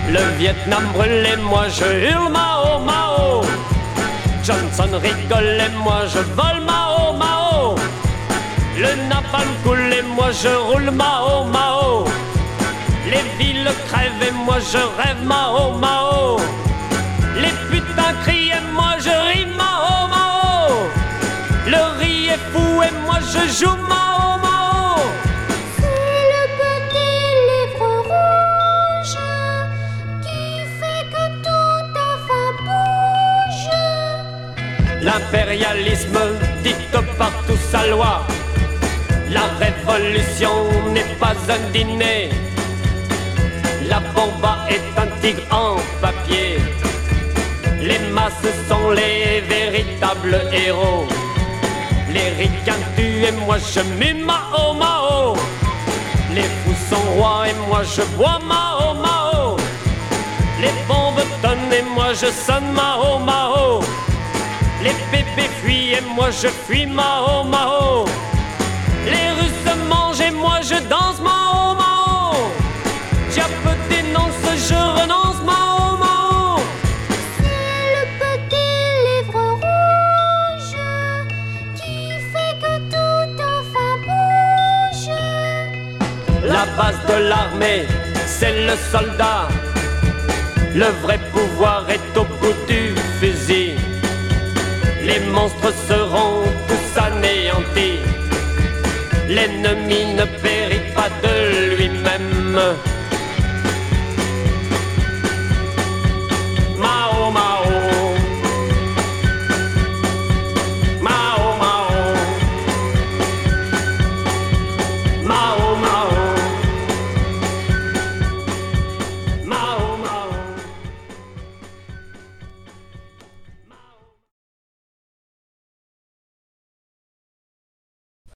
Le Vietnam brûle et moi je hurle Mao Mao. Johnson rigole et moi je vole Mao Mao. Le napalm coule et moi je roule Mao Mao. Les villes crèvent et moi je rêve Mao Mao. Les putains crient et moi je ris Mao Mao. Le riz est fou et moi je joue Mao Mao. C'est le petit livre rouge qui fait que tout enfin bouge. L'impérialisme dicte partout sa loi. La révolution n'est pas un dîner. La bomba est un tigre en papier. Les masses sont les véritables héros. Les ricains tuent et moi je mue Mao Mao. Les fous sont rois et moi je bois Mao Mao. Les bombes tonnent et moi je sonne Mao Mao. Les bébés fuient et moi je fuis Mao Mao. Les Russes mangent et moi je danse Mao Mao. Diable dénonce, je renonce Mao Mao. C'est le petit livre rouge qui fait que tout enfin bouge. La base de l'armée, c'est le soldat. Le vrai pouvoir est au bout du fusil. Les monstres seront tous anéantis. L'ennemi ne périt pas de lui-même.